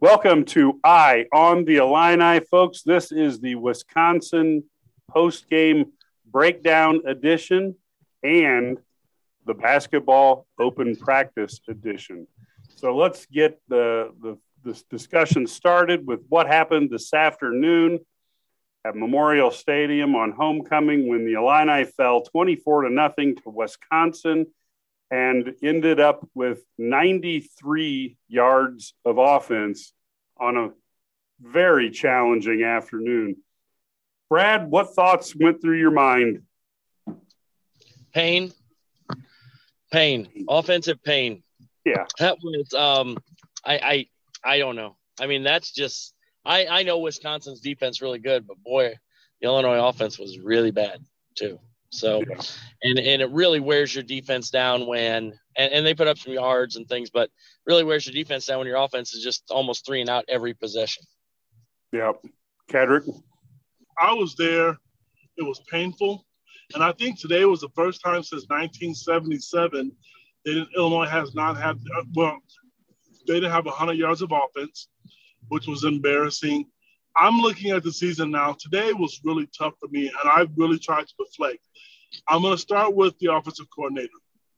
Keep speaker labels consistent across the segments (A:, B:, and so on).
A: Welcome to Eye on the Illini, folks. This is the Wisconsin post-game breakdown edition and the basketball open practice edition. So let's get this discussion started with what happened this afternoon at Memorial Stadium on homecoming when the Illini fell 24-0 to Wisconsin and ended up with 93 yards of offense on a very challenging afternoon. Brad, what thoughts went through your mind?
B: Pain, offensive pain.
A: Yeah.
B: That was, I don't know. I mean, that's just, I know Wisconsin's defense really good, but boy, the Illinois offense was really bad too. So, yeah. and it really wears your defense down when, and they put up some yards and things, but really wears your defense down when your offense is just almost 3 and out every possession.
A: Yep. Kedrick?
C: I was there. It was painful. And I think today was the first time since 1977 that Illinois has not had, they didn't have 100 yards of offense, which was embarrassing. I'm looking at the season now. Today was really tough for me, and I really tried to reflect. I'm going to start with the offensive coordinator.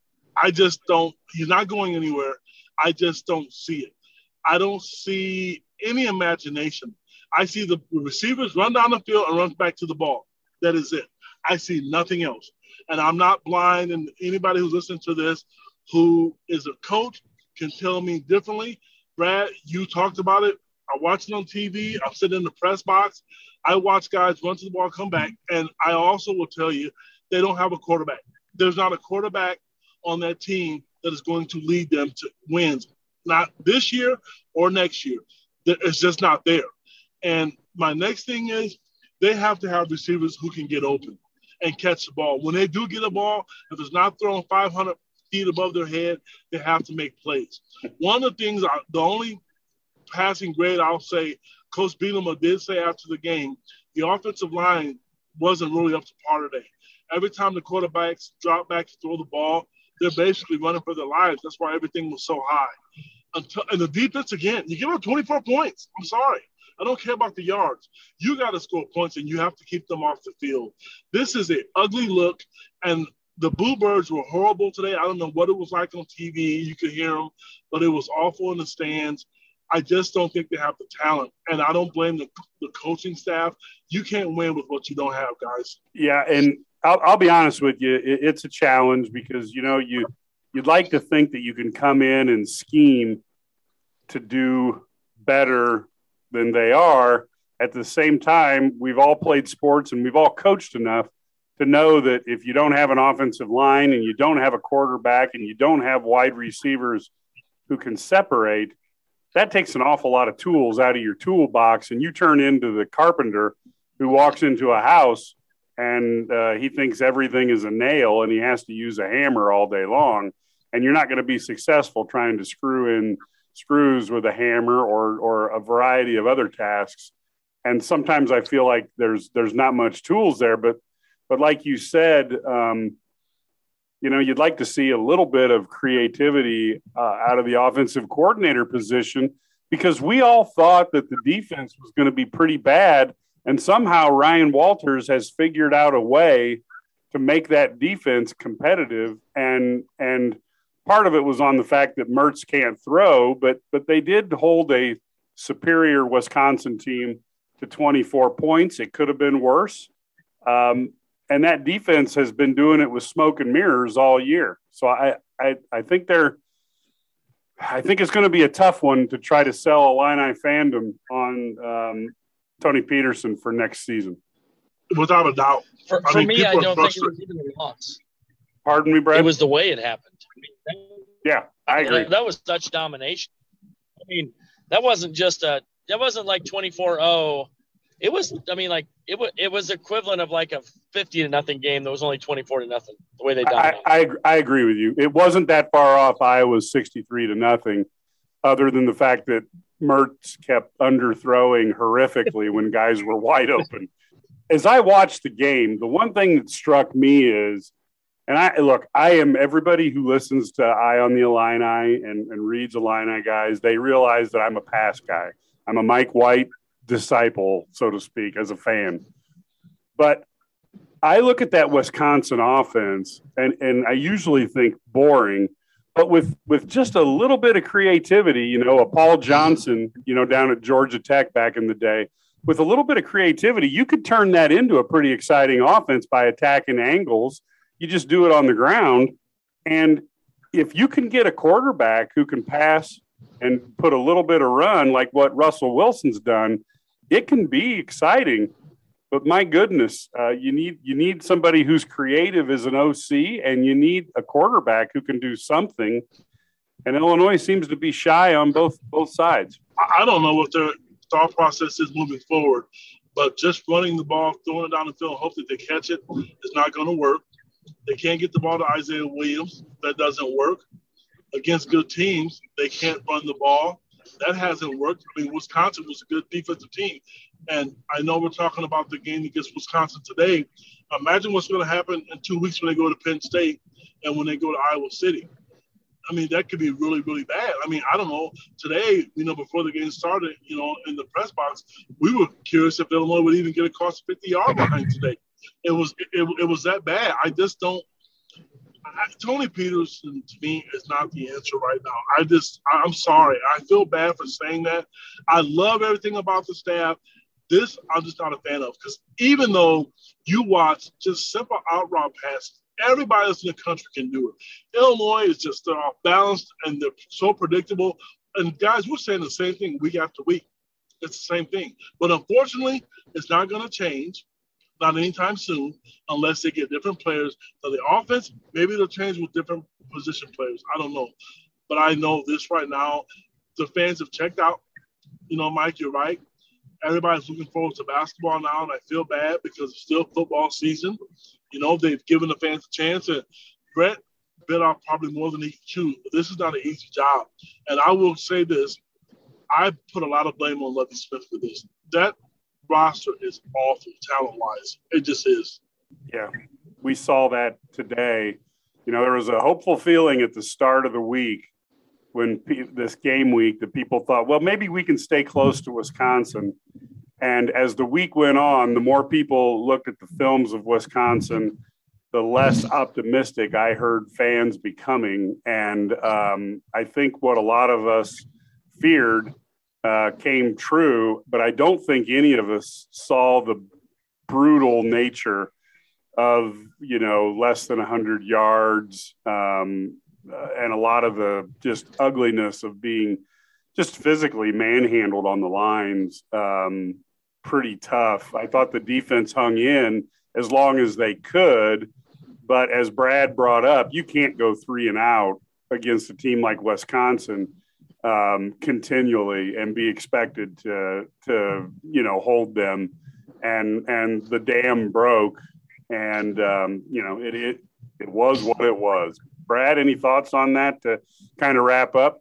C: I just don't – he's not going anywhere. I just don't see it. I don't see any imagination. I see the receivers run down the field and run back to the ball. That is it. I see nothing else. And I'm not blind, and anybody who's listening to this who is a coach can tell me differently. Brad, you talked about it. I watch it on TV. I'm sitting in the press box. I watch guys run to the ball, come back. And I also will tell you they don't have a quarterback. There's not a quarterback on that team that is going to lead them to wins, not this year or next year. It's just not there. And my next thing is they have to have receivers who can get open and catch the ball. When they do get a ball, if it's not thrown 500 feet above their head, they have to make plays. One of the things, the only passing grade I'll say, Coach Bielema did say after the game, the offensive line wasn't really up to par today. Every time the quarterbacks drop back to throw the ball, they're basically running for their lives. That's why everything was so high. And the defense, again, you give up 24 points. I'm sorry. I don't care about the yards. You got to score points, and you have to keep them off the field. This is an ugly look, and the Bluebirds were horrible today. I don't know what it was like on TV. You could hear them, but it was awful in the stands. I just don't think they have the talent, and I don't blame the coaching staff. You can't win with what you don't have, guys.
A: Yeah, and I'll be honest with you. It's a challenge because, you know, you'd like to think that you can come in and scheme to do better than they are. At the same time, we've all played sports and we've all coached enough to know that if you don't have an offensive line and you don't have a quarterback and you don't have wide receivers who can separate, that takes an awful lot of tools out of your toolbox, and you turn into the carpenter who walks into a house and he thinks everything is a nail and he has to use a hammer all day long, and you're not going to be successful trying to screw in screws with a hammer or a variety of other tasks. And sometimes I feel like there's not much tools there, but like you said, you know, you'd like to see a little bit of creativity out of the offensive coordinator position, because we all thought that the defense was going to be pretty bad. And somehow Ryan Walters has figured out a way to make that defense competitive. And part of it was on the fact that Mertz can't throw, but they did hold a superior Wisconsin team to 24 points. It could have been worse. And that defense has been doing it with smoke and mirrors all year. So I think I think it's going to be a tough one to try to sell Illini fandom on Tony Peterson for next season.
C: Without a doubt.
B: For me, I don't think it was even a loss.
A: Pardon me, Brad?
B: It was the way it happened.
A: Yeah, I agree.
B: That was such domination. I mean, that wasn't like 24-0. It was, I mean, like it was equivalent of like a 50-0 game that was only 24-0. The way they dominated.
A: I agree with you. It wasn't that far off Iowa's 63-0, other than the fact that Mertz kept underthrowing horrifically when guys were wide open. As I watched the game, the one thing that struck me is And I am everybody who listens to Eye on the Illini and reads Illini guys. They realize that I'm a pass guy. I'm a Mike White disciple, so to speak, as a fan. But I look at that Wisconsin offense, and I usually think boring, but with just a little bit of creativity, a Paul Johnson, down at Georgia Tech back in the day, with a little bit of creativity, you could turn that into a pretty exciting offense by attacking angles. You just do it on the ground. And if you can get a quarterback who can pass and put a little bit of run like what Russell Wilson's done, it can be exciting. But my goodness, you need somebody who's creative as an OC, and you need a quarterback who can do something. And Illinois seems to be shy on both sides.
C: I don't know what their thought process is moving forward, but just running the ball, throwing it down the field, hope that they catch it is not going to work. They can't get the ball to Isaiah Williams. That doesn't work. Against good teams, they can't run the ball. That hasn't worked. I mean, Wisconsin was a good defensive team. And I know we're talking about the game against Wisconsin today. Imagine what's going to happen in 2 weeks when they go to Penn State and when they go to Iowa City. I mean, that could be really, really bad. I mean, I don't know. Today, before the game started, in the press box, we were curious if Illinois would even get across 50-yard line today. It was that bad. I just don't. Tony Peterson, to me, is not the answer right now. I'm sorry. I feel bad for saying that. I love everything about the staff. This I'm just not a fan of, because even though you watch just simple out route passes, everybody else in the country can do it. Illinois is just they're off balanced and they're so predictable. And guys, we're saying the same thing week after week. It's the same thing. But unfortunately, it's not going to change. Not anytime soon, unless they get different players. So the offense, maybe they'll change with different position players. I don't know. But I know this right now, the fans have checked out. Mike, you're right. Everybody's looking forward to basketball now, and I feel bad because it's still football season. They've given the fans a chance. And Brett bit off probably more than he can chew. But this is not an easy job. And I will say this. I put a lot of blame on Lovie Smith for this. That roster is awful talent-wise. It just is.
A: Yeah, we saw that today. There was a hopeful feeling at the start of the week when this game week that people thought, well, maybe we can stay close to Wisconsin. And as the week went on, the more people looked at the films of Wisconsin, the less optimistic I heard fans becoming. And I think what a lot of us feared came true, but I don't think any of us saw the brutal nature of, less than 100 yards and a lot of the just ugliness of being just physically manhandled on the lines. Pretty tough. I thought the defense hung in as long as they could, but as Brad brought up, you can't go 3 and out against a team like Wisconsin continually and be expected to hold them, and the dam broke, and it was what it was. Brad, any thoughts on that to kind of wrap up?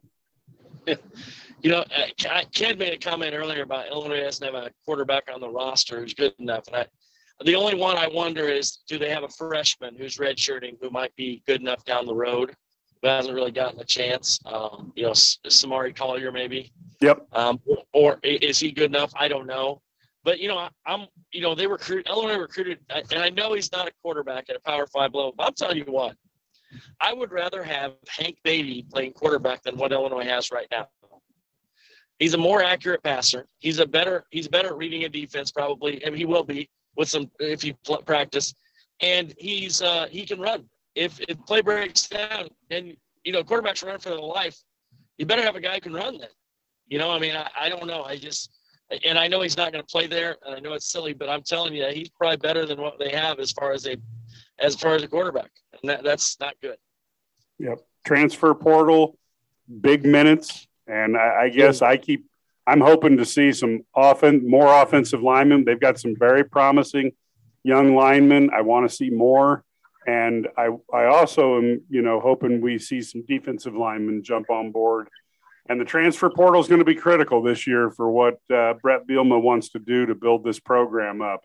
B: Ken made a comment earlier about Illinois doesn't have a quarterback on the roster who's good enough, and the only one I wonder is, do they have a freshman who's redshirting who might be good enough down the road? Who hasn't really gotten a chance, Samari Collier maybe.
A: Yep.
B: Or is he good enough? I don't know. But, Illinois recruited, and I know he's not a quarterback at a Power 5 level, but I'm telling you what, I would rather have Hank Beatty playing quarterback than what Illinois has right now. He's a more accurate passer. He's better at reading a defense probably, and he will be if you practice. And he can run. If play breaks down and, quarterbacks run for their life, you better have a guy who can run then. I don't know. And I know he's not going to play there, and I know it's silly, but I'm telling you, he's probably better than what they have as far as a quarterback. And that's not good.
A: Yep. Transfer portal, big minutes. And I guess I'm hoping to see some more offensive linemen. They've got some very promising young linemen. I want to see more. And I also am, hoping we see some defensive linemen jump on board. And the transfer portal is going to be critical this year for what Brett Bielema wants to do to build this program up.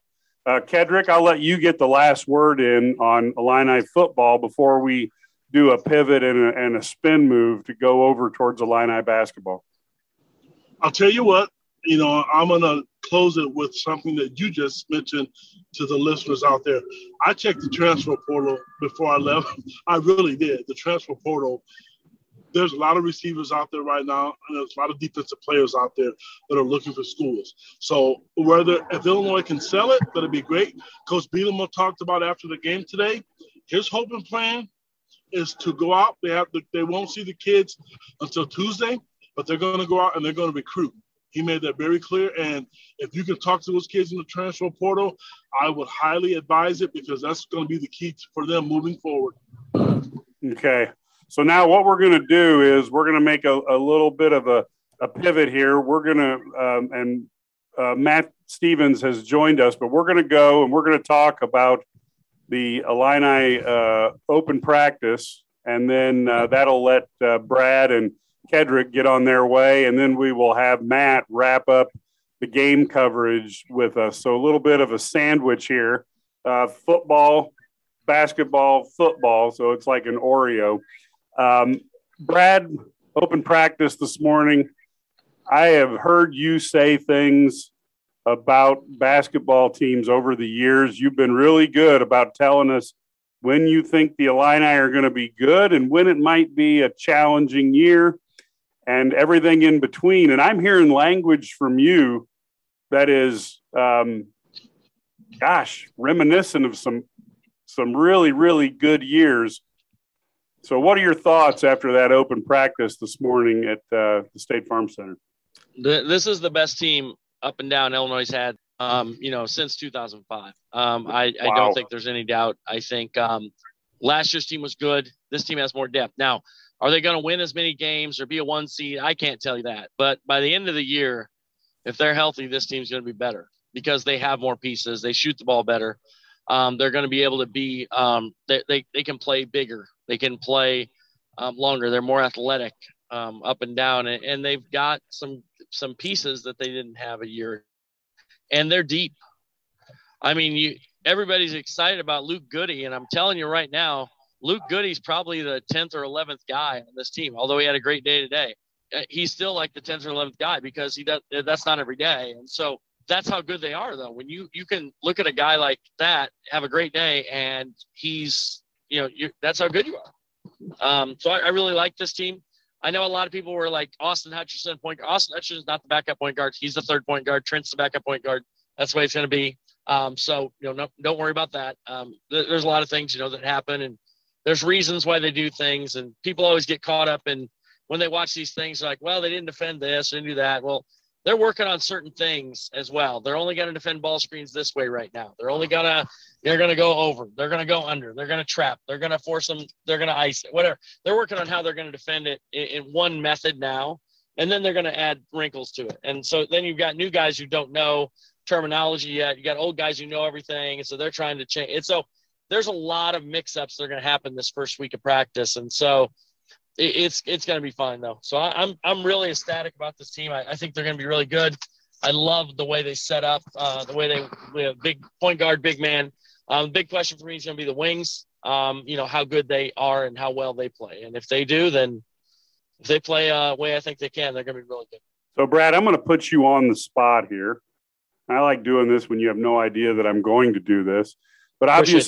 A: Kedrick, I'll let you get the last word in on Illini football before we do a pivot and a spin move to go over towards Illini basketball.
C: I'll tell you what, I'm going to close it with something that you just mentioned to the listeners out there. I checked the transfer portal before I left. I really did. The transfer portal, there's a lot of receivers out there right now, and there's a lot of defensive players out there that are looking for schools. So if Illinois can sell it, that'd be great. Coach Bielema talked about after the game today, his hope and plan is to go out. They won't see the kids until Tuesday, but they're going to go out and they're going to recruit. He made that very clear. And if you can talk to those kids in the transfer portal, I would highly advise it because that's going to be the key for them moving forward.
A: Okay. So now what we're going to do is we're going to make a little bit of a pivot here. We're going to Matt Stevens has joined us, but we're going to go and we're going to talk about the Illini open practice, and then that'll let Brad and Kedrick get on their way, and then we will have Matt wrap up the game coverage with us. So a little bit of a sandwich here, football, basketball, football. So it's like an Oreo. Brad, open practice this morning. I have heard you say things about basketball teams over the years. You've been really good about telling us when you think the Illini are going to be good and when it might be a challenging year and everything in between. And I'm hearing language from you that is, reminiscent of some really, really good years. So what are your thoughts after that open practice this morning at the State Farm Center?
B: This is the best team up and down Illinois had, since 2005. I don't think there's any doubt. I think last year's team was good. This team has more depth. Now, are they going to win as many games or be a 1 seed? I can't tell you that. But by the end of the year, if they're healthy, this team's going to be better because they have more pieces. They shoot the ball better. They're going to be able to be they can play bigger. They can play longer. They're more athletic up and down, and they've got some pieces that they didn't have a year ago. And they're deep. I mean, everybody's excited about Luke Goody, and I'm telling you right now, Luke Goody's probably the 10th or 11th guy on this team. Although he had a great day today, he's still like the 10th or 11th guy because that's not every day. And so that's how good they are, though. When you can look at a guy like that, have a great day, and he's, that's how good you are. So I really like this team. I know a lot of people were like Austin Hutchinson, point guard. Austin Hutchinson is not the backup point guard. He's the third point guard. Trent's the backup point guard. That's the way it's going to be. So, don't worry about that. There's a lot of things, that happen, and there's reasons why they do things, and people always get caught up in when they watch these things, they're like, well, they didn't defend this, they didn't do that. Well, they're working on certain things as well. They're only going to defend ball screens this way right now. They're going to go over. They're going to go under. They're going to trap. They're going to force them. They're going to ice it, whatever. They're working on how they're going to defend it in one method now, and then they're going to add wrinkles to it. And so then you've got new guys who don't know terminology yet. You got old guys who know everything, and so they're trying to change. And so there's a lot of mix-ups that are going to happen this first week of practice, and so it's going to be fine though. So I'm really ecstatic about this team. I think they're going to be really good. I love the way they set up, the way they have big point guard, big man. Big question for me is going to be the wings. How good they are and how well they play. And if they do, then if they play way I think they can, they're going to be really good.
A: So Brad, I'm going to put you on the spot here. I like doing this when you have no idea that I'm going to do this, but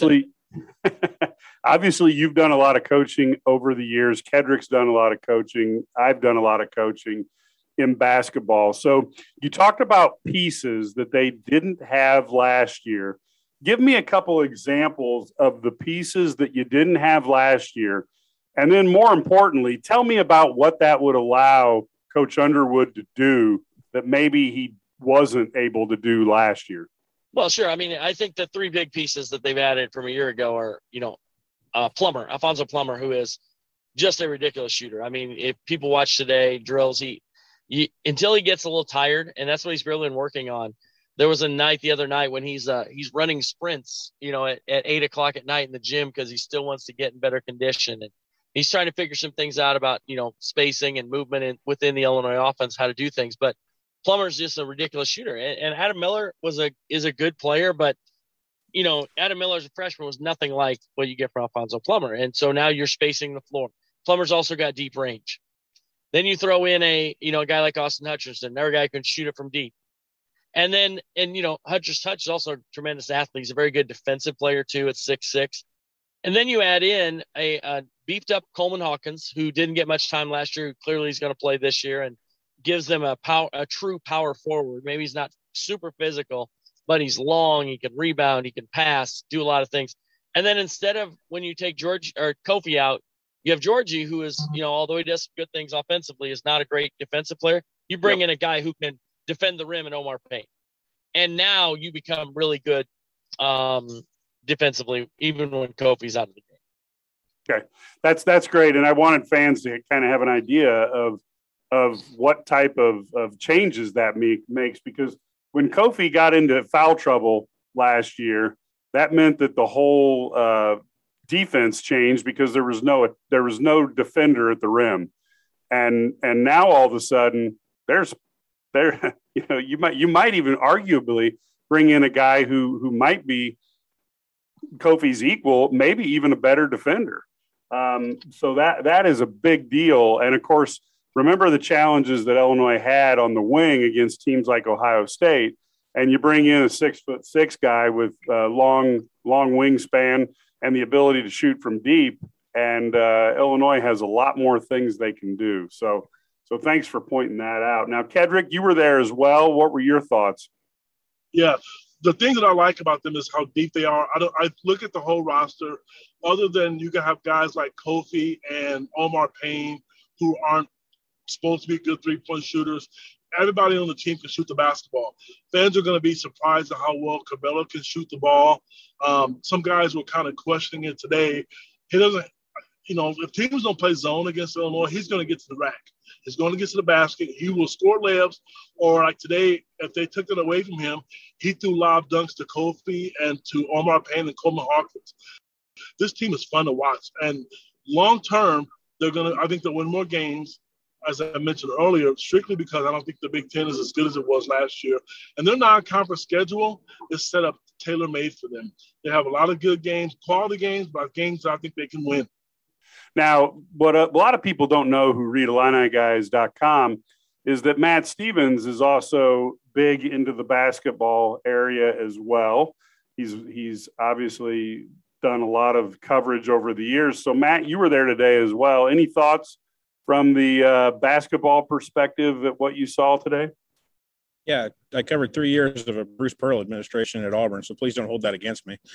A: obviously you've done a lot of coaching over the years. Kedrick's done a lot of coaching. I've done a lot of coaching in basketball. So you talked about pieces that they didn't have last year. Give me a couple examples of the pieces that you didn't have last year. And then more importantly, tell me about what that would allow Coach Underwood to do that maybe he wasn't able to do last year.
B: Well, sure. I mean, I think the three big pieces that they've added from a year ago are, Alfonso Plummer, who is just a ridiculous shooter. I mean, if people watch today drills, until he gets a little tired, and that's what he's really been working on. There was a night the other night when he's running sprints, at 8:00 at night in the gym because he still wants to get in better condition. And he's trying to figure some things out about, spacing and movement within the Illinois offense, how to do things. But Plummer's just a ridiculous shooter. And Adam Miller is a good player, but Adam Miller as a freshman was nothing like what you get from Alfonso Plummer. And so now you're spacing the floor. Plummer's also got deep range. Then you throw in a guy like Austin Hutchinson, another guy who can shoot it from deep. And Hutch is also a tremendous athlete. He's a very good defensive player too at 6'6". And then you add in a beefed up Coleman Hawkins, who didn't get much time last year, who clearly is going to play this year, and gives them a true power forward. Maybe he's not super physical, but he's long, he can rebound, he can pass, do a lot of things. And then instead of when you take Kofi out, you have Georgie, who is, although he does good things offensively, is not a great defensive player. You bring in a guy who can defend the rim and Omar Payne. And now you become really good defensively, even when Kofi's out of the game.
A: Okay. That's great. And I wanted fans to kind of have an idea of what type of changes that makes, because when Kofi got into foul trouble last year, that meant that the whole defense changed because there was no defender at the rim, and now all of a sudden you might even arguably bring in a guy who might be Kofi's equal, maybe even a better defender. So that is a big deal, and of course, remember the challenges that Illinois had on the wing against teams like Ohio State, and you bring in a 6'6" guy with long wingspan and the ability to shoot from deep, and Illinois has a lot more things they can do. So thanks for pointing that out. Now, Kedrick, you were there as well. What were your thoughts?
C: Yeah, the thing that I like about them is how deep they are. I look at the whole roster. Other than you can have guys like Kofi and Omar Payne who aren't supposed to be good three-point shooters. Everybody on the team can shoot the basketball. Fans are going to be surprised at how well Cabello can shoot the ball. Some guys were kind of questioning it today. He doesn't, if teams don't play zone against Illinois, he's going to get to the rack. He's going to get to the basket. He will score layups, or like today, if they took it away from him, he threw lob dunks to Kofi and to Omar Payne and Coleman Hawkins. This team is fun to watch, and long term, I think they'll win more games, as I mentioned earlier, strictly because I don't think the Big Ten is as good as it was last year. And their non-conference schedule is set up tailor-made for them. They have a lot of good games, quality games, but games I think they can win.
A: Now, what a lot of people don't know who read IlliniGuys.com is that Matt Stevens is also big into the basketball area as well. He's obviously done a lot of coverage over the years. So, Matt, you were there today as well. Any thoughts from the basketball perspective at what you saw today?
D: Yeah, I covered 3 years of a Bruce Pearl administration at Auburn, so please don't hold that against me.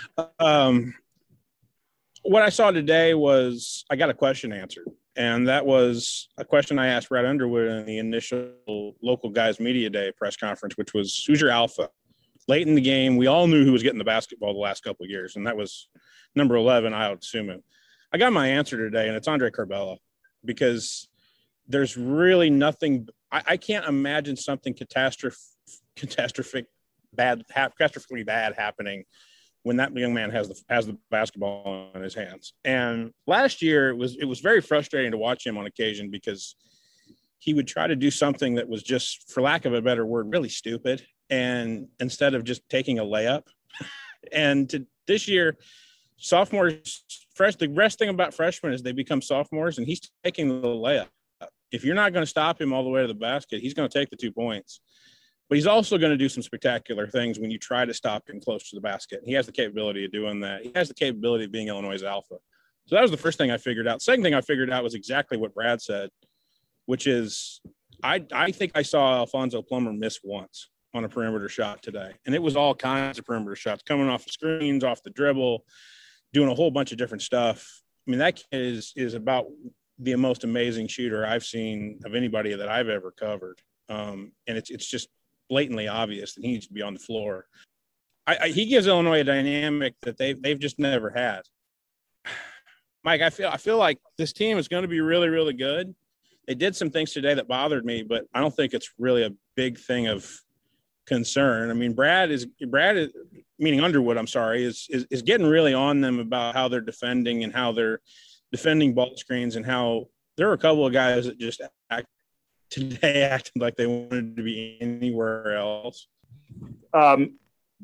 D: What I saw today was I got a question answered, and that was a question I asked Brad Underwood in the initial Local Guys Media Day press conference, which was, who's your alpha? Late in the game, we all knew who was getting the basketball the last couple of years, and that was number 11, I would assume it. I got my answer today, and it's Andre Curbelo, because there's really nothing – I can't imagine something catastrophically bad happening when that young man has the basketball in his hands. And last year it was very frustrating to watch him on occasion because he would try to do something that was just, for lack of a better word, really stupid. And instead of just taking a layup, and this year, sophomores, the best thing about freshmen is they become sophomores, and he's taking the layup. If you're not going to stop him all the way to the basket, he's going to take the 2 points. But he's also going to do some spectacular things when you try to stop him close to the basket. He has the capability of doing that. He has the capability of being Illinois' alpha. So that was the first thing I figured out. Second thing I figured out was exactly what Brad said, which is I think I saw Alfonso Plummer miss once on a perimeter shot today. And it was all kinds of perimeter shots, coming off the screens, off the dribble, doing a whole bunch of different stuff. I mean, that kid is about the most amazing shooter I've seen of anybody that I've ever covered. And it's just blatantly obvious that he needs to be on the floor. He gives Illinois a dynamic that they've just never had. Mike, I feel like this team is going to be really, really good. They did some things today that bothered me, but I don't think it's really a big thing of concern. I mean, Brad is meaning Underwood, I'm sorry, is getting really on them about how they're defending and how they're defending ball screens, and how there are a couple of guys that just acted like they wanted to be anywhere else.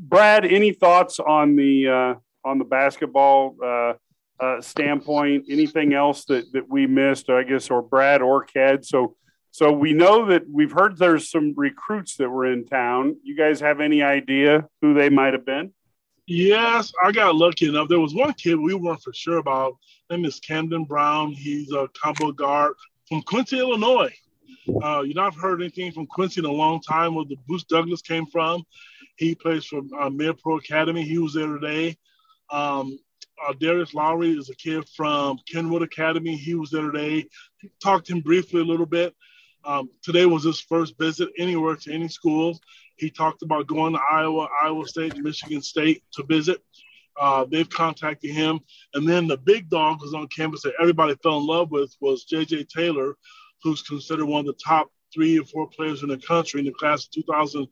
A: Brad, any thoughts on the basketball standpoint? Anything else that we missed, I guess, or Brad or Ked? So we know that we've heard there's some recruits that were in town. You guys have any idea who they might have been?
C: Yes, I got lucky enough. There was one kid we weren't for sure about. His name is Camden Brown. He's a combo guard from Quincy, Illinois. I've heard anything from Quincy in a long time where the Bruce Douglas came from. He plays for Mayor Pro Academy. He was there today. Darius Lowry is a kid from Kenwood Academy. He was there today. Talked to him briefly a little bit. Today was his first visit anywhere to any schools. He talked about going to Iowa, Iowa State, Michigan State to visit. They've contacted him. And then the big dog who's on campus that everybody fell in love with was J.J. Taylor, who's considered one of the top 3 or 4 players in the country in the class of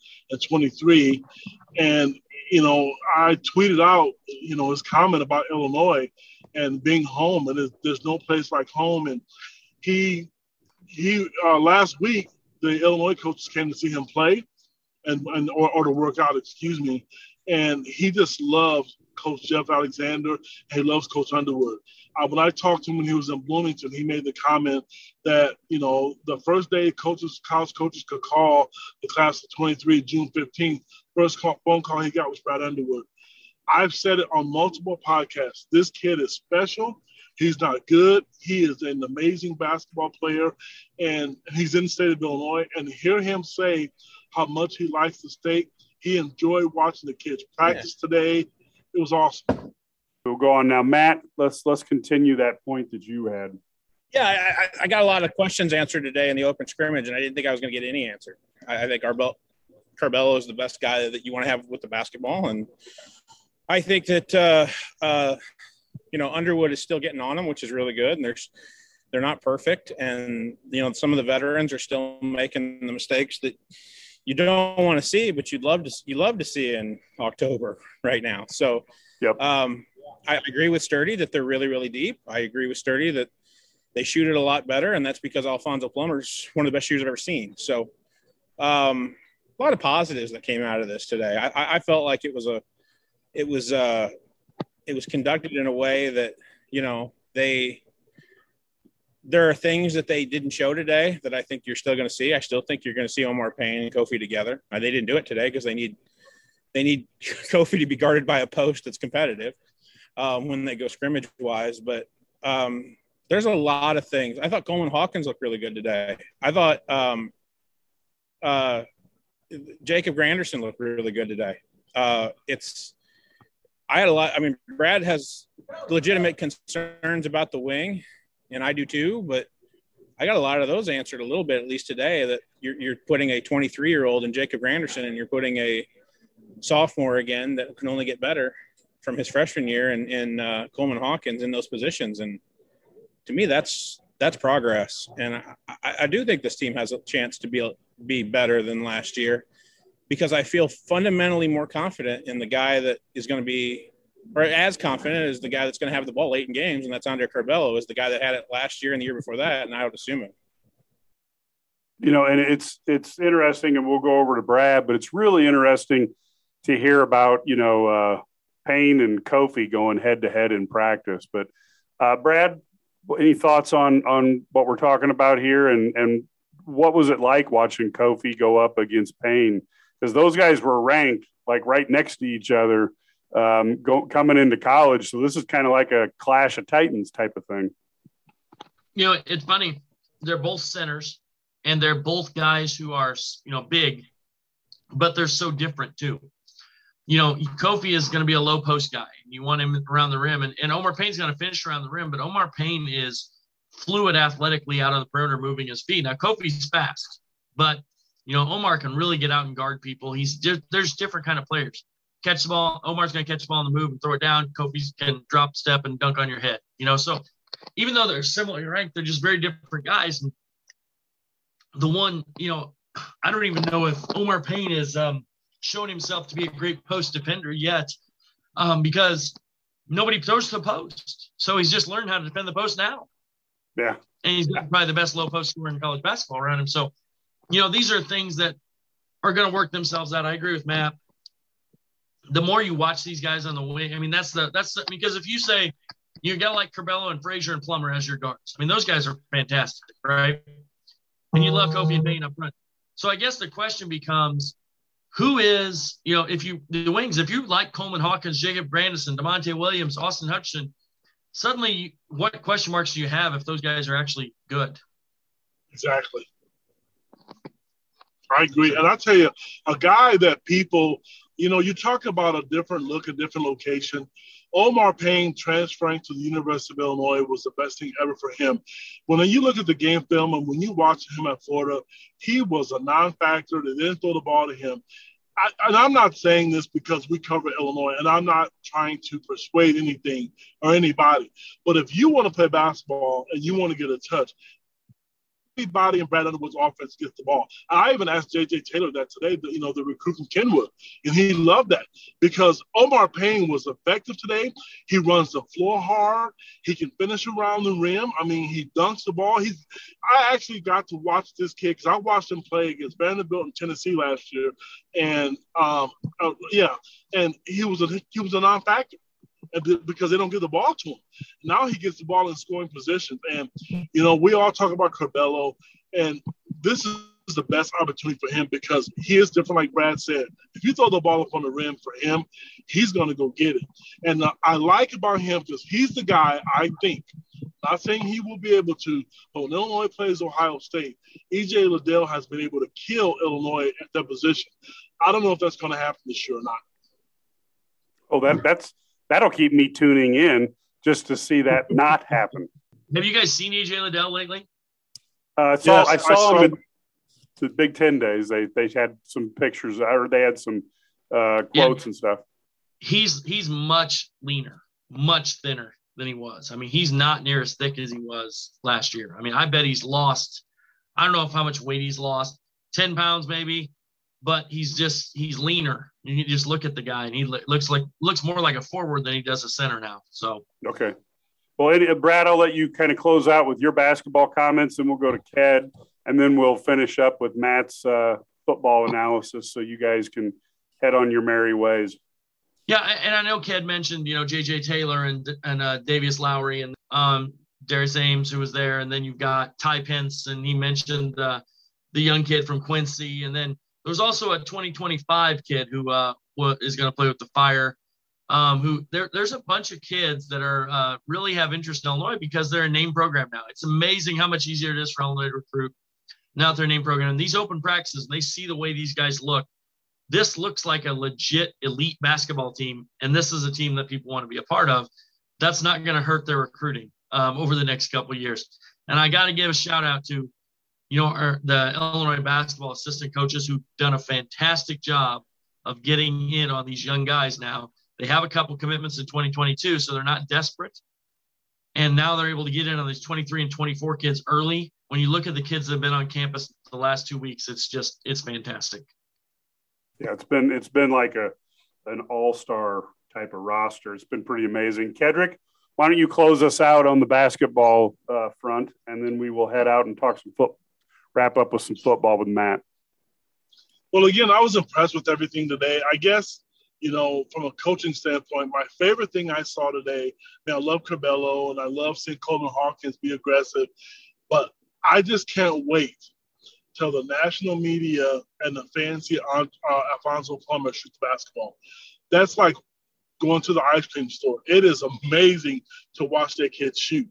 C: 2023. And, I tweeted out, his comment about Illinois and being home, and there's no place like home. And he last week, the Illinois coaches came to see him play or to work out, and he just loves Coach Jeff Alexander, and he loves Coach Underwood. When I talked to him when he was in Bloomington, he made the comment that, the first day college coaches could call the class of 23, June 15th, first phone call he got was Brad Underwood. I've said it on multiple podcasts. This kid is special. He's not good. He is an amazing basketball player, and he's in the state of Illinois. And to hear him say how much he likes the state, he enjoyed watching the kids practice today. It was awesome.
A: We'll go on now, Matt. Let's continue that point that you had.
D: Yeah, I got a lot of questions answered today in the open scrimmage, and I didn't think I was going to get any answer. I think Carbello is the best guy that you want to have with the basketball, and I think that Underwood is still getting on him, which is really good. And they're not perfect, and some of the veterans are still making the mistakes that you don't want to see, but you love to see in October right now. So,
A: yep.
D: I agree with Sturdy that they're really, really deep. I agree with Sturdy that they shoot it a lot better, and that's because Alfonso Plummer's one of the best shooters I've ever seen. So, a lot of positives that came out of this today. I felt like it was conducted in a way that, there are things that they didn't show today that I think you're still going to see. I still think you're going to see Omar Payne and Kofi together. They didn't do it today because they need Kofi to be guarded by a post that's competitive when they go scrimmage wise. But there's a lot of things. I thought Coleman Hawkins looked really good today. I thought Jacob Granderson looked really good today. Brad has legitimate concerns about the wing, and I do too, but I got a lot of those answered a little bit, at least today, that you're putting a 23-year-old in Jacob Granderson, and you're putting a sophomore again that can only get better from his freshman year in Coleman Hawkins in those positions. And to me, that's progress. And I do think this team has a chance to be better than last year, because I feel fundamentally more confident in the guy that is going to be, or as confident as the guy that's going to have the ball late in games, and that's Andre Carbello, is the guy that had it last year and the year before that, and I would assume it.
A: And it's interesting, and we'll go over to Brad, but it's really interesting to hear about, Payne and Kofi going head-to-head in practice. But, Brad, any thoughts on what we're talking about here, and what was it like watching Kofi go up against Payne? Because those guys were ranked like right next to each other coming into college. So this is kind of like a clash of titans type of thing.
B: It's funny. They're both centers, and they're both guys who are, big, but they're so different too. Kofi is going to be a low post guy, and you want him around the rim. And Omar Payne's going to finish around the rim, but Omar Payne is fluid athletically out of the perimeter, moving his feet. Now, Kofi's fast, but Omar can really get out and guard people. There's different kind of players. Catch the ball. Omar's going to catch the ball on the move and throw it down. Kofi can drop, step, and dunk on your head. So even though they're similarly ranked, they're just very different guys. And the one, I don't even know if Omar Payne is shown himself to be a great post defender yet, because nobody throws to the post. So he's just learned how to defend the post now.
A: Yeah.
B: And he's probably the best low post scorer in college basketball around him. So, these are things that are going to work themselves out. I agree with Matt. the more you watch these guys on the wing, I mean, that's because if you say you got like Curbelo and Frazier and Plummer as your guards, I mean, those guys are fantastic, right? And you love Kofi and Payne up front. So I guess the question becomes, who is, the wings, if you like Coleman Hawkins, Jacob Grandison, DeMonte Williams, Austin Hutchinson, suddenly what question marks do you have if those guys are actually good?
C: Exactly. I agree. And I'll tell you, a guy that people, you talk about a different look, a different location. Omar Payne transferring to the University of Illinois was the best thing ever for him. When you look at the game film and when you watch him at Florida, he was a non-factor. They didn't throw the ball to him. And I'm not saying this because we cover Illinois, and I'm not trying to persuade anything or anybody. But if you want to play basketball and you want to get a touch, anybody in Brad Underwood's offense gets the ball. I even asked J.J. Taylor that today, the recruit from Kenwood, and he loved that because Omar Payne was effective today. He runs the floor hard. He can finish around the rim. I mean, he dunks the ball. I actually got to watch this kid because I watched him play against Vanderbilt in Tennessee last year, and and he was a non-factor. Because they don't give the ball to him. Now he gets the ball in scoring positions. And, we all talk about Curbelo, and this is the best opportunity for him because he is different, like Brad said. If you throw the ball up on the rim for him, he's going to go get it. And I like about him because he's the guy, I think, not saying he will be able to, but when Illinois plays Ohio State, E.J. Liddell has been able to kill Illinois at that position. I don't know if that's going to happen this year or not.
A: Oh, that'll keep me tuning in just to see that not happen.
B: Have you guys seen E.J. Liddell lately?
A: I saw him at the Big Ten days. They had some pictures, or they had some quotes and stuff.
B: He's much leaner, much thinner than he was. I mean, he's not near as thick as he was last year. I mean, I bet he's lost. I don't know how much weight he's lost, 10 pounds maybe, but he's leaner. You can just look at the guy, and he looks more like a forward than he does a center now. So
A: okay, well, Brad, I'll let you kind of close out with your basketball comments, and we'll go to Ked, and then we'll finish up with Matt's football analysis, so you guys can head on your merry ways.
B: Yeah, and I know Ked mentioned J.J. Taylor and Davius Lowry and Darius Ames, who was there, and then you've got Ty Pence, and he mentioned the young kid from Quincy, and then there's also a 2025 kid who is going to play with the Fire. There's a bunch of kids that are really have interest in Illinois because they're a name program now. It's amazing how much easier it is for Illinois to recruit now that they're a name program. And these open practices, they see the way these guys look. This looks like a legit elite basketball team, and this is a team that people want to be a part of. That's not going to hurt their recruiting over the next couple of years. And I got to give a shout out to the Illinois basketball assistant coaches who've done a fantastic job of getting in on these young guys now. They have a couple commitments in 2022, so they're not desperate. And now they're able to get in on these 23 and 24 kids early. When you look at the kids that have been on campus the last 2 weeks, it's fantastic.
A: Yeah, it's been like an all-star type of roster. It's been pretty amazing. Kedrick, why don't you close us out on the basketball front, and then we will head out and talk some football. Wrap up with some football with Matt.
C: Well, again, I was impressed with everything today. I guess, from a coaching standpoint, my favorite thing I saw today, I love Curbelo and I love seeing Coleman Hawkins be aggressive, but I just can't wait till the national media and the fans see Alfonso Plummer shoot the basketball. That's like going to the ice cream store. It is amazing to watch that kid shoot.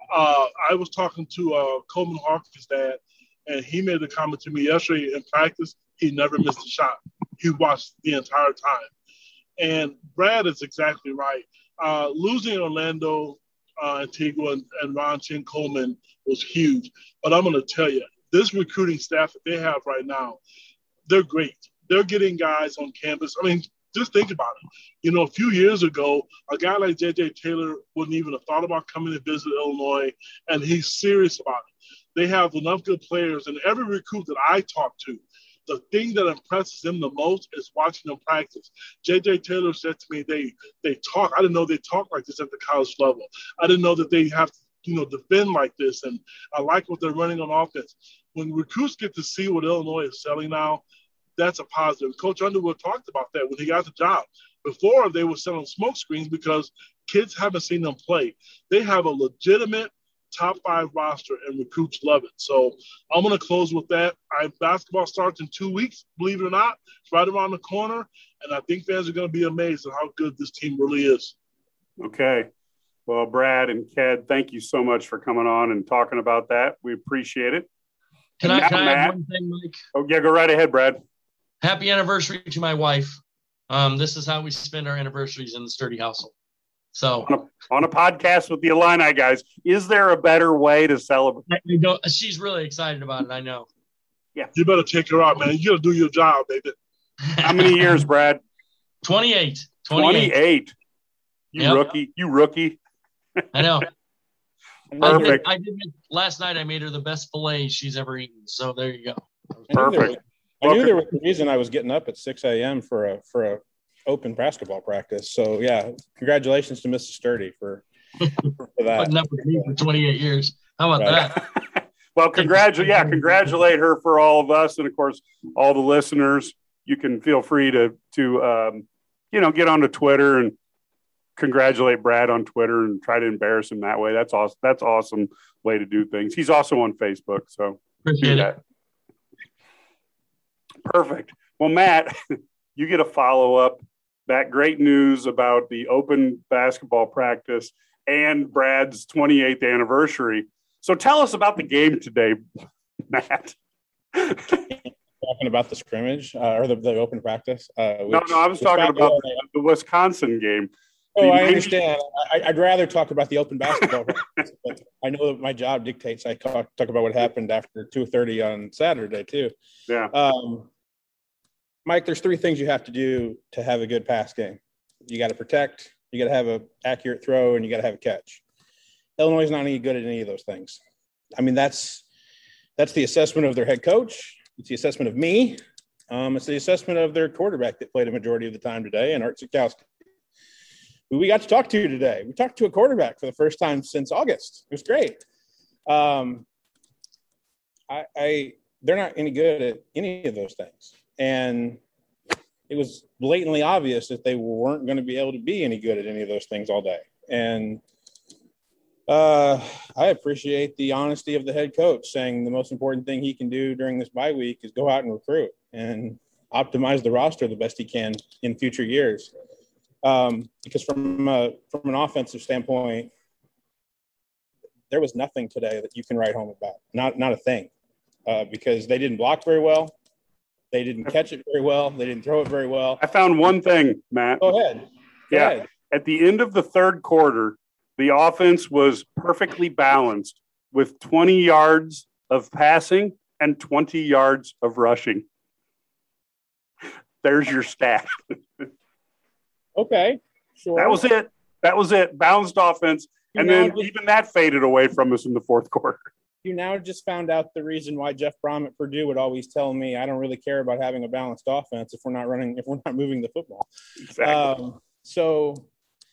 C: I was talking to Coleman Hawkins' dad, and he made a comment to me yesterday in practice. He never missed a shot. He watched the entire time. And Brad is exactly right. Losing Orlando Antigua and Ron Chin Coleman was huge. But I'm going to tell you, this recruiting staff that they have right now, they're great. They're getting guys on campus. I mean, just think about it. A few years ago, a guy like J.J. Taylor wouldn't even have thought about coming to visit Illinois, and he's serious about it. They have enough good players, and every recruit that I talk to, the thing that impresses them the most is watching them practice. J.J. Taylor said to me, they talk. I didn't know they talk like this at the college level. I didn't know that they have to, defend like this, and I like what they're running on offense. When recruits get to see what Illinois is selling now, that's a positive. Coach Underwood talked about that when he got the job. Before, they were selling smoke screens because kids haven't seen them play. They have a legitimate top 5 roster, and recruits love it. So I'm going to close with that. Basketball starts in 2 weeks, believe it or not. It's right around the corner, and I think fans are going to be amazed at how good this team really is.
A: Okay. Well, Brad and Ked, thank you so much for coming on and talking about that. We appreciate it.
B: Can I add one thing, Mike?
A: Oh, yeah, go right ahead, Brad.
B: Happy anniversary to my wife. This is how we spend our anniversaries in the Sturdy household. So
A: on a podcast with the Illini guys, is there a better way to celebrate?
B: She's really excited about it. I know.
A: Yeah.
C: You better take her out, man. You got to do your job, baby.
A: How many years, Brad?
B: 28.
A: 28. You rookie.
B: I know.
A: Perfect.
B: I did last night. I made her the best filet she's ever eaten. So there you go.
A: Perfect.
D: I knew there was a reason I was getting up at 6 a.m. for a open basketball practice. So yeah, congratulations to Mrs. Sturdy for that.
B: Putting up with me for 28 years. How about that?
A: Well, congratulate her for all of us, and of course, all the listeners. You can feel free to get onto Twitter and congratulate Brad on Twitter and try to embarrass him that way. That's awesome. That's awesome way to do things. He's also on Facebook, so
B: appreciate it.
A: Perfect. Well, Matt, you get a follow-up. That great news about the open basketball practice and Brad's 28th anniversary. So tell us about the game today, Matt.
D: Talking about the scrimmage or the open practice?
A: No, I was talking about the Wisconsin game.
D: Oh, I understand. I'd rather talk about the open basketball practice, but I know that my job dictates I talk about what happened after 2:30 on Saturday too.
A: Yeah.
D: Mike, there's 3 things you have to do to have a good pass game. You got to protect, you got to have an accurate throw, and you got to have a catch. Illinois is not any good at any of those things. I mean, that's the assessment of their head coach. It's the assessment of me. It's the assessment of their quarterback that played a majority of the time today, and Art Sikowski, who we got to talk to today. We talked to a quarterback for the first time since August. It was great. They're not any good at any of those things. And it was blatantly obvious that they weren't going to be able to be any good at any of those things all day. And I appreciate the honesty of the head coach saying the most important thing he can do during this bye week is go out and recruit and optimize the roster the best he can in future years. Because from an offensive standpoint, there was nothing today that you can write home about. Not a thing. Because they didn't block very well. They didn't catch it very well. They didn't throw it very well.
A: I found one thing, Matt.
D: Go ahead. Go ahead.
A: At the end of the third quarter, the offense was perfectly balanced with 20 yards of passing and 20 yards of rushing. There's your stat.
D: Okay. Sure.
A: That was it. Balanced offense. And then even that faded away from us in the fourth quarter.
D: You now just found out the reason why Jeff Brom at Purdue would always tell me I don't really care about having a balanced offense if we're not moving the football.
A: Exactly.
D: So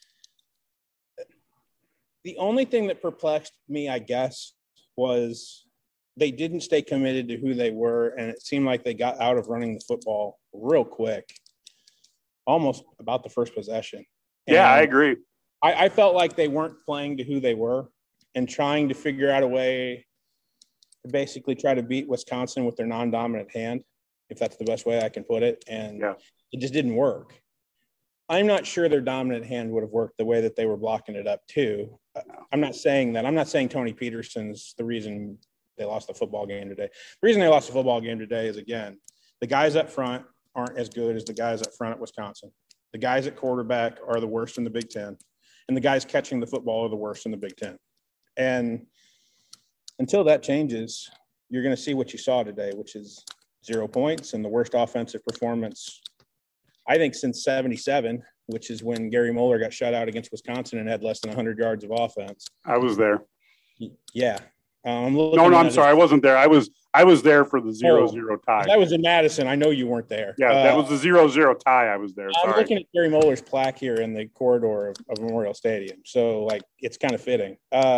D: the only thing that perplexed me, I guess, was they didn't stay committed to who they were, and it seemed like they got out of running the football real quick, almost about the first possession.
A: Yeah, I agree.
D: I felt like they weren't playing to who they were and trying to figure out a way to basically try to beat Wisconsin with their non-dominant hand, if that's the best way I can put it. And It just didn't work. I'm not sure their dominant hand would have worked the way that they were blocking it up too. I'm not saying that. I'm not saying Tony Peterson's the reason they lost the football game today. The reason they lost the football game today is, again, the guys up front aren't as good as the guys up front at Wisconsin. The guys at quarterback are the worst in the Big Ten, and the guys catching the football are the worst in the Big Ten. And until that changes, you're going to see what you saw today, which is 0 points and the worst offensive performance, I think, since 77, which is when Gary Moeller got shut out against Wisconsin and had less than 100 yards of offense.
A: I was there.
D: Yeah.
A: I'm sorry. I wasn't there. I was there for the 0-0 tie.
D: That was in Madison. I know you weren't there.
A: Yeah, that was the 0-0 tie. I was there.
D: I'm looking at Gary Moeller's plaque here in the corridor of Memorial Stadium. So, it's kind of fitting.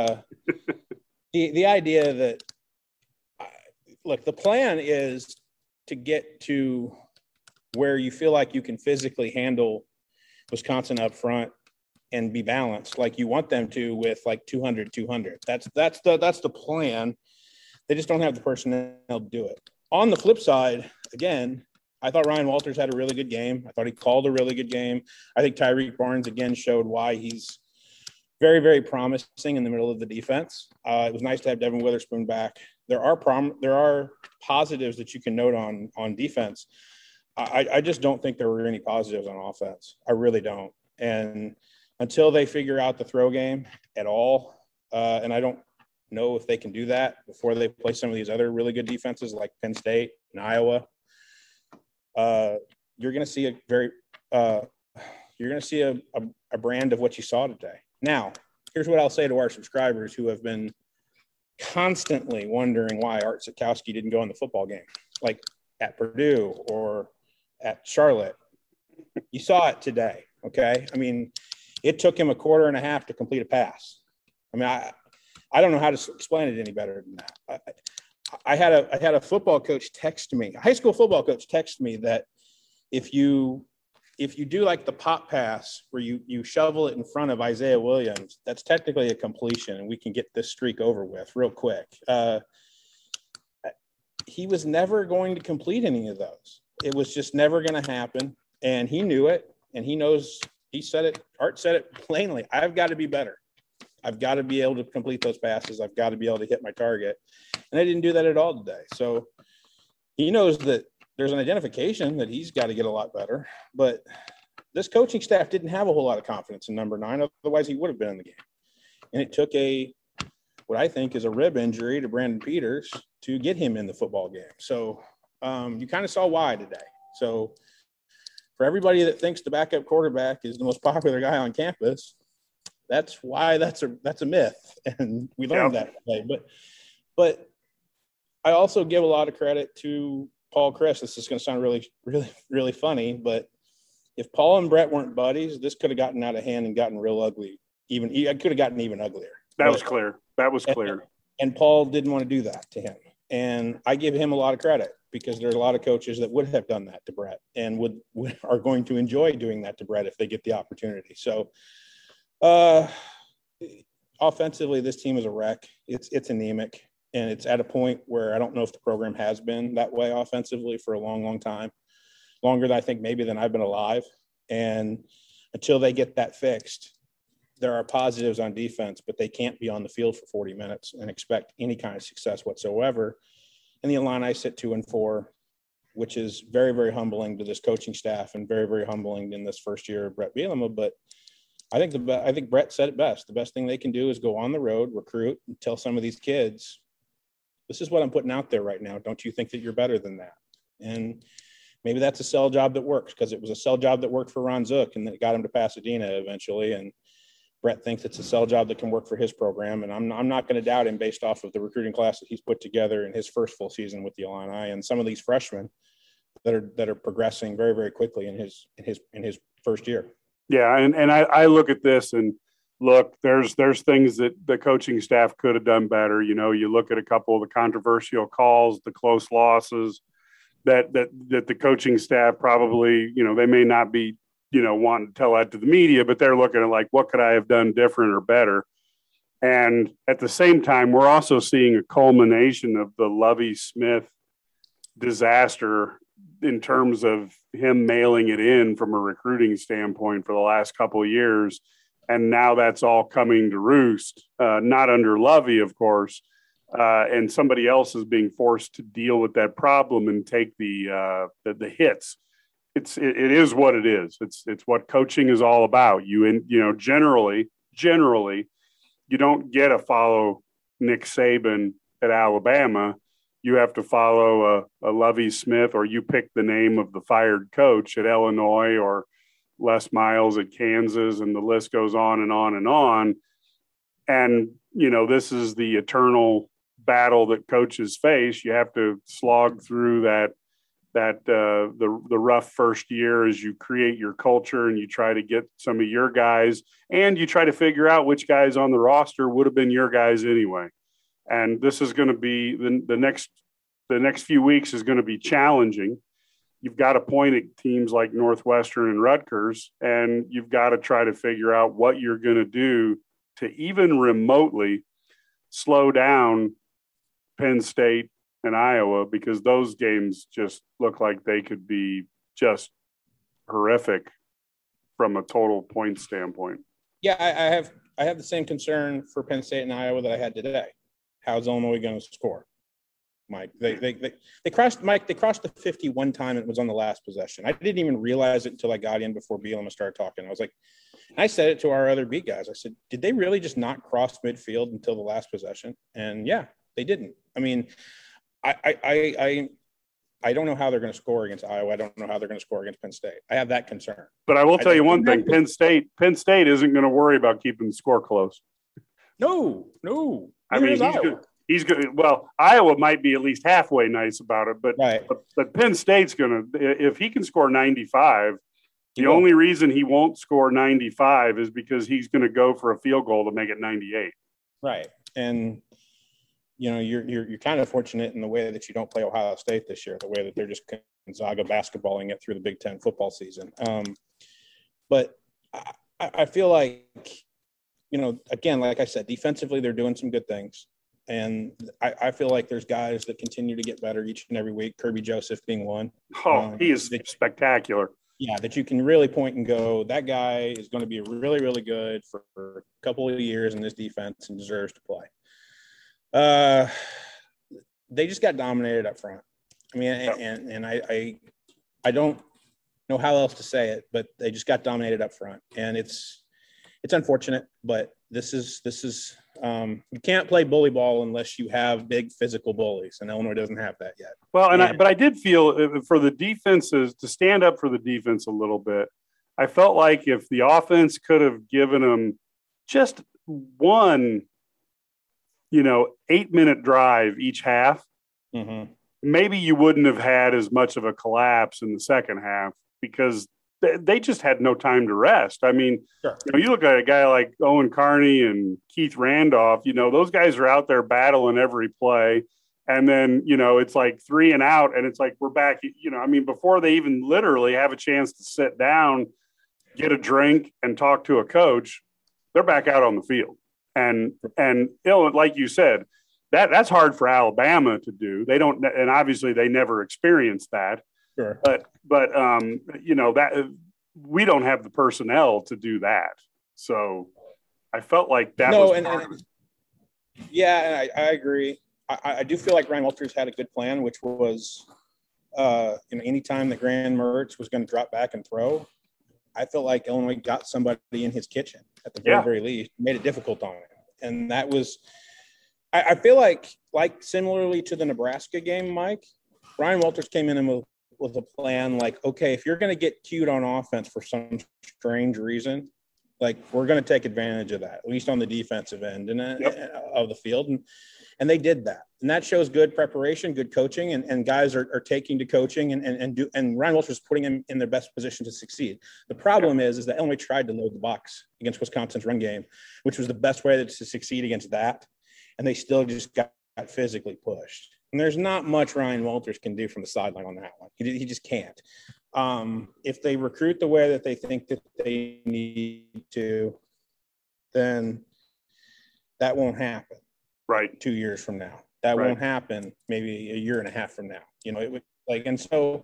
D: The idea that, look, the plan is to get to where you feel like you can physically handle Wisconsin up front and be balanced like you want them to with like 200. That's the plan. They just don't have the personnel to do it. On the flip side, again, I thought Ryan Walters had a really good game. I thought he called a really good game. I think Tyreek Barnes again showed why he's very, very promising in the middle of the defense. It was nice to have Devin Witherspoon back. There are positives that you can note on defense. I just don't think there were any positives on offense. I really don't. And until they figure out the throw game at all, and I don't know if they can do that before they play some of these other really good defenses like Penn State and Iowa, you're going to see a brand of what you saw today. Now, here's what I'll say to our subscribers who have been constantly wondering why Art Sitkowski didn't go in the football game, like at Purdue or at Charlotte. You saw it today, okay? I mean, it took him a quarter and a half to complete a pass. I mean, I don't know how to explain it any better than that. I had a football coach text me, a high school football coach text me that if you do like the pop pass where you shovel it in front of Isaiah Williams, that's technically a completion and we can get this streak over with real quick. He was never going to complete any of those. It was just never going to happen. And he knew it, and he knows, he said it, Art said it plainly. I've got to be better. I've got to be able to complete those passes. I've got to be able to hit my target. And I didn't do that at all today. So he knows that there's an identification that he's got to get a lot better. But this coaching staff didn't have a whole lot of confidence in number 9. Otherwise, he would have been in the game. And it took what I think is a rib injury to Brandon Peters to get him in the football game. So you kind of saw why today. So for everybody that thinks the backup quarterback is the most popular guy on campus, that's why that's a myth. And we learned that today. But I also give a lot of credit to Paul Chryst. This is going to sound really, really, really funny, but if Paul and Brett weren't buddies, this could have gotten out of hand and gotten real ugly. It could have gotten even uglier.
A: That was clear.
D: And Paul didn't want to do that to him. And I give him a lot of credit because there's a lot of coaches that would have done that to Brett and are going to enjoy doing that to Brett if they get the opportunity. So offensively, this team is a wreck. It's anemic, and it's at a point where I don't know if the program has been that way offensively for a long, long time, longer than I think maybe than I've been alive. And until they get that fixed, there are positives on defense, but they can't be on the field for 40 minutes and expect any kind of success whatsoever. And the Illini sit 2-4, which is very, very humbling to this coaching staff and very, very humbling in this first year of Brett Bielema. But I think Brett said it best. The best thing they can do is go on the road, recruit, and tell some of these kids, this is what I'm putting out there right now. Don't you think that you're better than that? And maybe that's a sell job that works, because it was a sell job that worked for Ron Zook and that got him to Pasadena eventually. And Brett thinks it's a sell job that can work for his program. And I'm not going to doubt him based off of the recruiting class that he's put together in his first full season with the Illini and some of these freshmen that are progressing very, very quickly in his first year.
A: Yeah. And I look at this and look, there's things that the coaching staff could have done better. You know, you look at a couple of the controversial calls, the close losses that the coaching staff probably, you know, they may not be, you know, wanting to tell that to the media, but they're looking at like, what could I have done different or better? And at the same time, we're also seeing a culmination of the Lovie Smith disaster in terms of him mailing it in from a recruiting standpoint for the last couple of years. And now that's all coming to roost, not under Lovie, of course. And somebody else is being forced to deal with that problem and take the hits. It is what it is. It's what coaching is all about. Generally, you don't get to follow Nick Saban at Alabama. You have to follow a Lovie Smith, or you pick the name of the fired coach at Illinois, or Les Miles at Kansas, and the list goes on and on and on. And, you know, this is the eternal battle that coaches face. You have to slog through the rough first year as you create your culture and you try to get some of your guys, and you try to figure out which guys on the roster would have been your guys anyway. And this is going to be the next few weeks is going to be challenging. you've got to point at teams like Northwestern and Rutgers, and you've got to try to figure out what you're going to do to even remotely slow down Penn State and Iowa, because those games just look like they could be just horrific from a total point standpoint.
D: Yeah, I have the same concern for Penn State and Iowa that I had today. How's Illinois going to score? Mike, they crossed the 50 one time. And it was on the last possession. I didn't even realize it until I got in before Bielema started talking. I was like, I said it to our other beat guys. I said, did they really just not cross midfield until the last possession? And yeah, they didn't. I mean, I don't know how they're going to score against Iowa. I don't know how they're going to score against Penn State. I have that concern.
A: But I will tell you one thing: Penn State isn't going to worry about keeping the score close.
D: No.
A: I mean, he's good. Well, Iowa might be at least halfway nice about it, but
D: right.
A: but Penn State's going to, if he can score 95, the only reason he won't score 95 is because he's going to go for a field goal to make it 98.
D: Right, and you're kind of fortunate in the way that you don't play Ohio State this year, the way that they're just Gonzaga basketballing it through the Big Ten football season. But I feel like, again, like I said, defensively, they're doing some good things. And I feel like there's guys that continue to get better each and every week, Kirby Joseph being one.
A: Oh, he is spectacular.
D: Yeah, that you can really point and go, that guy is going to be really, really good for a couple of years in this defense and deserves to play. They just got dominated up front. I mean, and I don't know how else to say it, but they just got dominated up front, and it's unfortunate, but this is you can't play bully ball unless you have big physical bullies, and Illinois doesn't have that yet.
A: Well, but I did feel for the defenses to stand up for the defense a little bit. I felt like if the offense could have given them just one, 8-minute drive each half, maybe you wouldn't have had as much of a collapse in the second half, because they just had no time to rest. I mean,
D: sure.
A: You look at a guy like Owen Carney and Keith Randolph, those guys are out there battling every play. And then, it's like 3 and out, and it's like, we're back, before they even literally have a chance to sit down, get a drink, and talk to a coach, they're back out on the field. And like you said, that's hard for Alabama to do. They don't, and obviously they never experienced that.
D: Sure.
A: But that we don't have the personnel to do that. So I felt like that was
D: yeah, and I agree. I do feel like Ryan Walters had a good plan, which was anytime that Graham Mertz was going to drop back and throw, I felt like Illinois got somebody in his kitchen at the very least, made it difficult on him. And that was I feel like similarly to the Nebraska game, Mike, Ryan Walters came in with a plan like, okay, if you're going to get cued on offense for some strange reason, like, we're going to take advantage of that, at least on the defensive end of the field. And they did that. And that shows good preparation, good coaching, and guys are taking to coaching and Ryan Walters is putting them in their best position to succeed. The problem is that Illinois tried to load the box against Wisconsin's run game, which was the best way to succeed against that. And they still just got physically pushed. And there's not much Ryan Walters can do from the sideline on that one. He just can't. If they recruit the way that they think that they need to, then that won't happen.
A: Right.
D: 2 years from now, that won't happen. Maybe a year and a half from now. It would and so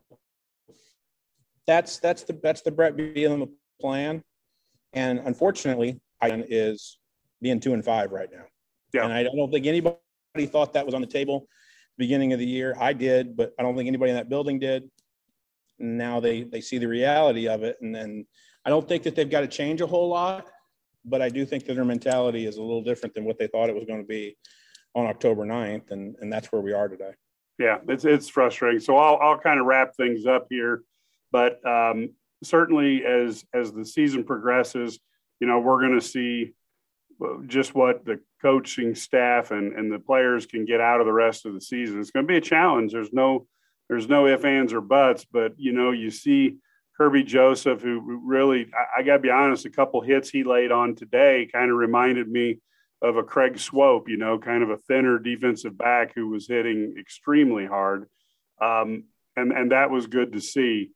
D: that's the Brett Bielema plan. And unfortunately, is being 2-5 right now. Yeah. And I don't think anybody thought that was on the table at the beginning of the year. I did, but I don't think anybody in that building did. And now they see the reality of it. And then I don't think that they've got to change a whole lot, but I do think that their mentality is a little different than what they thought it was going to be on October 9th. And that's where we are today. Yeah,
A: it's frustrating. So I'll kind of wrap things up here, but certainly as the season progresses, we're going to see just what the coaching staff and the players can get out of the rest of the season. It's going to be a challenge. There's no ifs, ands, or buts, but you see Kirby Joseph, who really, I got to be honest, a couple hits he laid on today kind of reminded me of a Craig Swope, kind of a thinner defensive back who was hitting extremely hard. and that was good to see.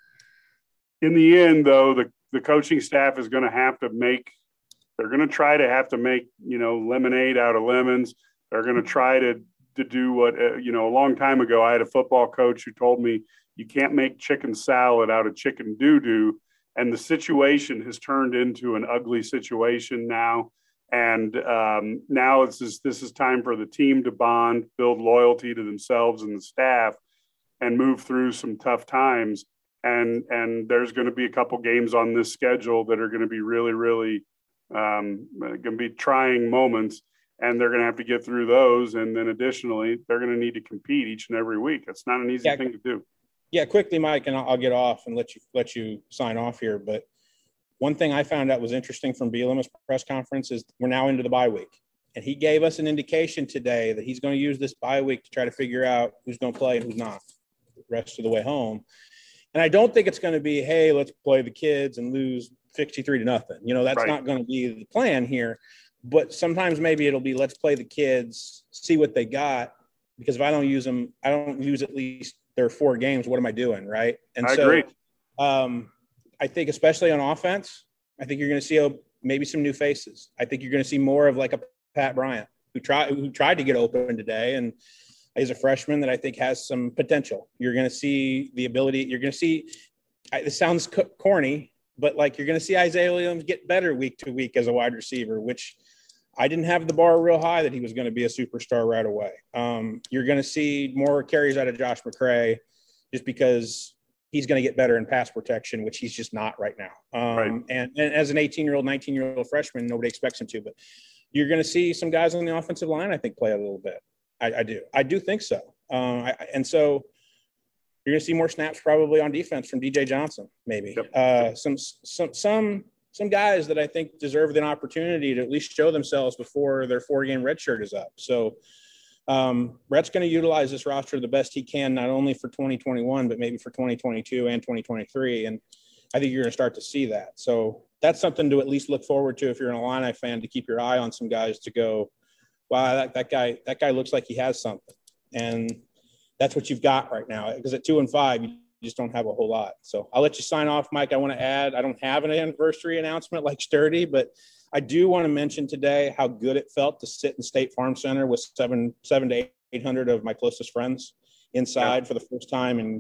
A: In the end, though, the coaching staff is going to have to make – they're going to try to have to make, lemonade out of lemons. They're going to try to do what, a long time ago, I had a football coach who told me you can't make chicken salad out of chicken doo-doo. And the situation has turned into an ugly situation now. And now this is time for the team to bond, build loyalty to themselves and the staff, and move through some tough times. And there's going to be a couple games on this schedule that are going to be really, really going to be trying moments, and they're going to have to get through those. And then additionally, they're going to need to compete each and every week. It's not an easy thing to do.
D: Yeah, quickly, Mike, and I'll get off and let you sign off here. But one thing I found out was interesting from Bielema's press conference is we're now into the bye week. And he gave us an indication today that he's going to use this bye week to try to figure out who's going to play and who's not the rest of the way home. And I don't think it's going to be, hey, let's play the kids and lose 63-0. That's
A: right.
D: Not going to be the plan here. But sometimes maybe it'll be, let's play the kids, see what they got. Because if I don't use them, I don't use at least their 4 games. What am I doing, right? And
A: I agree.
D: I think especially on offense, I think you're going to see maybe some new faces. I think you're going to see more of like a Pat Bryant who tried to get open today, and he's a freshman that I think has some potential. You're going to see the ability. You're going to see. It sounds corny, but like you're going to see Isaiah Williams get better week to week as a wide receiver, which I didn't have the bar real high that he was going to be a superstar right away. You're going to see more carries out of Josh McCray just because he's going to get better in pass protection, which he's just not right now.
A: Right.
D: And as an 18-year-old, 19-year-old freshman, nobody expects him to. But you're going to see some guys on the offensive line, I think, play a little bit. I do think so. And so you're going to see more snaps probably on defense from DJ Johnson, maybe. Yep. Some guys that I think deserve an opportunity to at least show themselves before their 4-game red shirt is up. So Brett's going to utilize this roster the best he can, not only for 2021, but maybe for 2022 and 2023. And I think you're going to start to see that. So that's something to at least look forward to if you're an Illini fan, to keep your eye on some guys to go, wow, that guy looks like he has something. And that's what you've got right now. Because at 2-5, you just don't have a whole lot. So I'll let you sign off, Mike. I want to add, I don't have an anniversary announcement like Sturdy, but I do want to mention today how good it felt to sit in State Farm Center with 700 to 800 of my closest friends inside for the first time and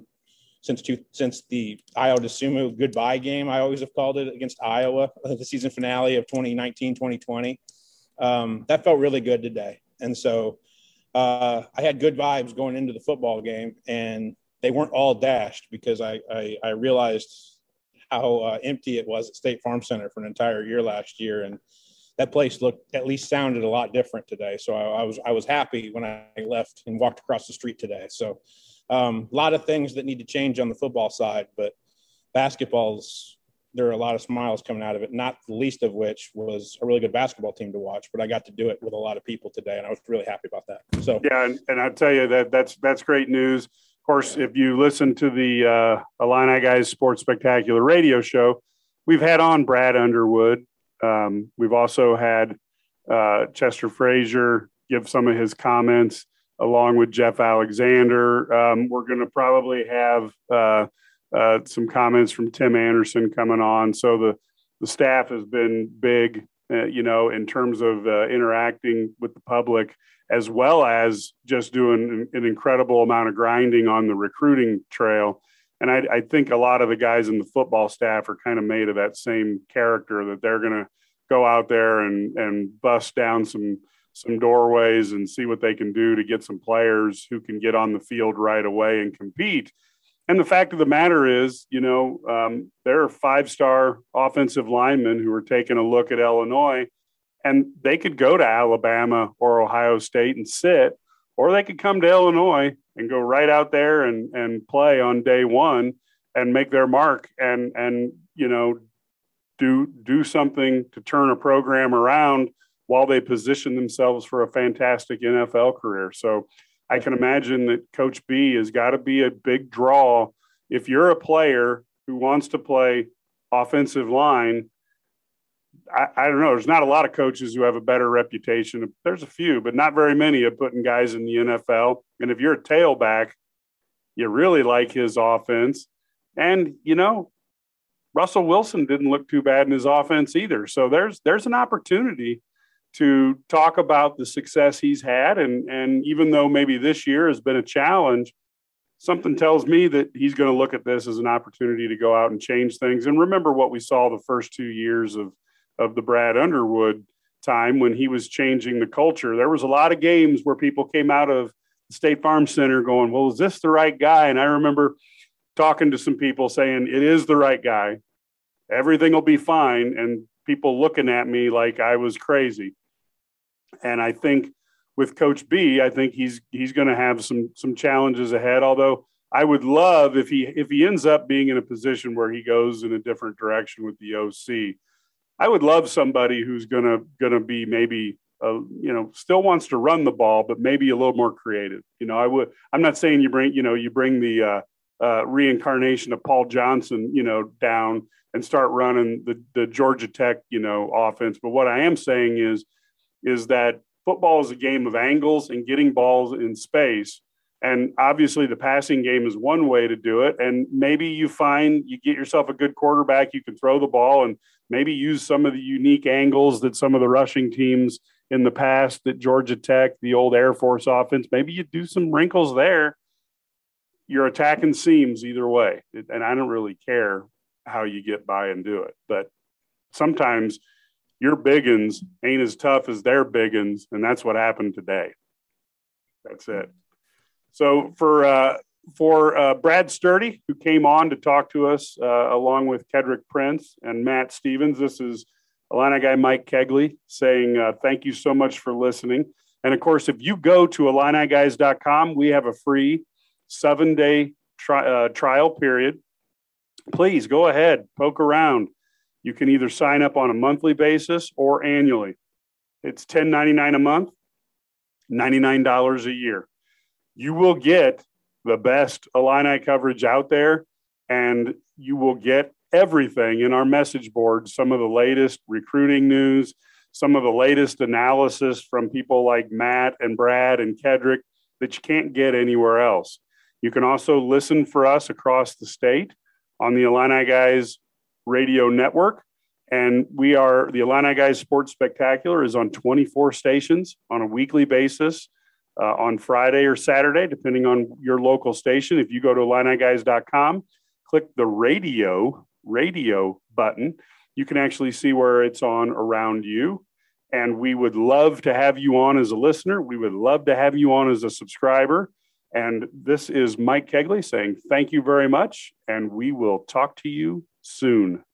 D: since the Iowa DeSumo goodbye game, I always have called it, against Iowa, the season finale of 2019-2020. That felt really good today. And so I had good vibes going into the football game, and they weren't all dashed because I realized how empty it was at State Farm Center for an entire year last year. And that place sounded a lot different today. So I was happy when I left and walked across the street today. So a lot of things that need to change on the football side, but there are a lot of smiles coming out of it, not the least of which was a really good basketball team to watch, but I got to do it with a lot of people today, and I was really happy about that. So
A: yeah, and I'll tell you that's great news. Of course, if you listen to the Illini Guys Sports Spectacular radio show, we've had on Brad Underwood. We've also had Chester Frazier give some of his comments, along with Jeff Alexander. We're going to probably have some comments from Tim Anderson coming on. So the staff has been big, in terms of interacting with the public, as well as just doing an incredible amount of grinding on the recruiting trail. And I think a lot of the guys in the football staff are kind of made of that same character, that they're going to go out there and bust down some doorways and see what they can do to get some players who can get on the field right away and compete. And the fact of the matter is, there are 5-star offensive linemen who are taking a look at Illinois, and they could go to Alabama or Ohio State and sit, or they could come to Illinois and go right out there and play on day one and make their mark and do something to turn a program around while they position themselves for a fantastic NFL career. So I can imagine that Coach B has got to be a big draw. If you're a player who wants to play offensive line, I don't know. There's not a lot of coaches who have a better reputation. There's a few, but not very many of putting guys in the NFL. And if you're a tailback, You really like his offense. And, you know, Russell Wilson didn't look too bad in his offense either. So there's an opportunity to talk about the success he's had. And even though maybe this year has been a challenge, something tells me that he's going to look at this as an opportunity to go out and change things. And remember what we saw the first 2 years of the Brad Underwood time when he was changing the culture. There was a lot of games where people came out of the State Farm Center going, well, is this the right guy? And I remember talking to some people saying, it is the right guy. Everything will be fine. And people looking at me like I was crazy. And I think with Coach B, I think he's going to have some challenges ahead. Although I would love if he ends up being in a position where he goes in a different direction with the OC. I would love somebody who's going to be maybe still wants to run the ball, but maybe a little more creative. I'm not saying you bring the reincarnation of Paul Johnson, down and start running the Georgia Tech, offense. But what I am saying is that football is a game of angles and getting balls in space. And obviously the passing game is one way to do it. And maybe you get yourself a good quarterback, you can throw the ball and maybe use some of the unique angles that some of the rushing teams in the past at Georgia Tech, the old Air Force offense, maybe you do some wrinkles there. You're attacking seams either way. And I don't really care how you get by and do it. But sometimes your biggins ain't as tough as their biggins, and that's what happened today. That's it. So for Brad Sturdy, who came on to talk to us along with Kedrick Prince and Matt Stevens, this is Illini guy Mike Kegley saying thank you so much for listening. And, of course, if you go to IlliniGuys.com, we have a free 7-day trial period. Please go ahead, poke around. You can either sign up on a monthly basis or annually. It's $10.99 a month, $99 a year. You will get the best Illini coverage out there, and you will get everything in our message board, some of the latest recruiting news, some of the latest analysis from people like Matt and Brad and Kedrick that you can't get anywhere else. You can also listen for us across the state on the Illini Guys radio network. And the Illini Guys Sports Spectacular is on 24 stations on a weekly basis on Friday or Saturday, depending on your local station. If you go to IlliniGuys.com, click the radio button, you can actually see where it's on around you. And we would love to have you on as a listener. We would love to have you on as a subscriber. And this is Mike Kegley saying thank you very much, and we will talk to you soon.